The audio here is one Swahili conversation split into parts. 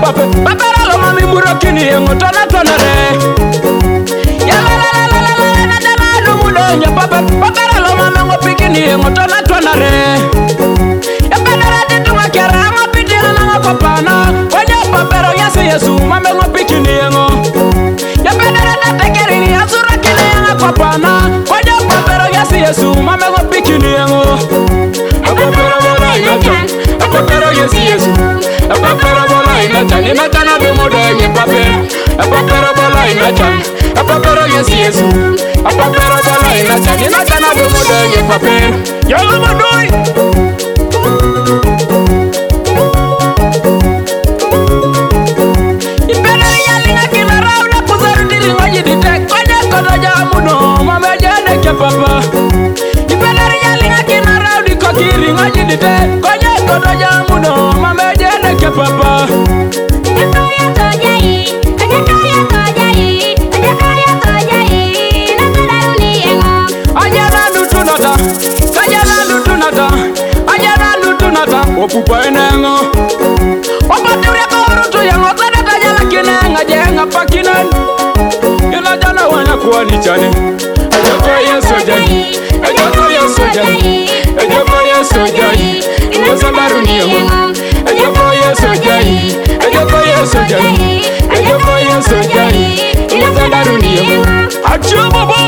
pape papera lo mami burokini yengo tona tona re ya la la la la la na dala no mudo nya pape papera lo mami ngo pikini yengo tona tona re ya pedara de tunga kera ngo pitira na ngo pana onya papero yesi yesu mami ngo pikini yengo ya pedara de tekeri azura kile yengo pana onya papero yesi yesu mami ngo pikini yengo papero bola inacha papero yesi yesu papero bola inacha ni matana do mudo nya pape papero bola inacha papero yesi yesu papero bola inacha ni matana do mudo nya pape yo madoi papa ibelari yalinga kina raudi kokiri ngaji dite konya kodo jamuno mamejene ke papa Ajakaya tojai nakaruni yengo ajana lutunata opupa enengo opaturi korutu yengo tada tajala kinenga jenga pakinen ila jana wana kuani chane Ejokoye sojai, ejokoye sojai, ejokoye sojai, ingesandaruni yengo. Ejokoye sojai, ejokoye sojai, ejokoye sojai, ingesandaruni yengo. Achoo bobo.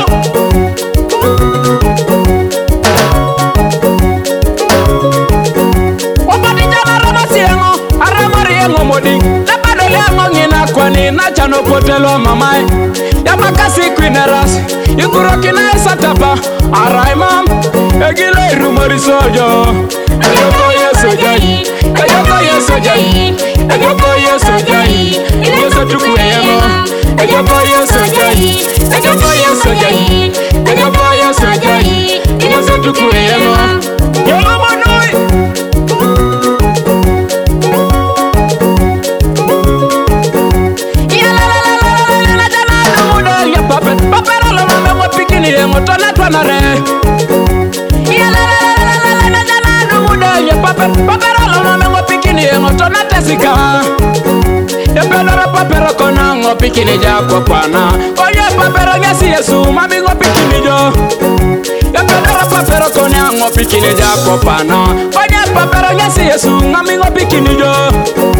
Wapati jana rama siyengo, aramari yengo modi. Lepado lengo ngina kwani na chano potelo mamai. Yamakasi kwineras. Ingurokina satapa araimam egile rumori sojo ejokoye sojai ejokoye sojai ejokoye sojai ingeso tukuyemo ejokoye sojai ejokoye sojai ejokoye sojai ingeso tukuyemo yolo monoi yengo tona tona re ya la la la la na jana no mudo ye papera lo mame ngo pikini yengo tona tesika ya pedara papera kona ngo pikini jako pana oye papera yesi yesu mami ngo pikini jo ya pedara papera kona ngo pikini jako pana oye papera yesi yesu mami ngo pikini jo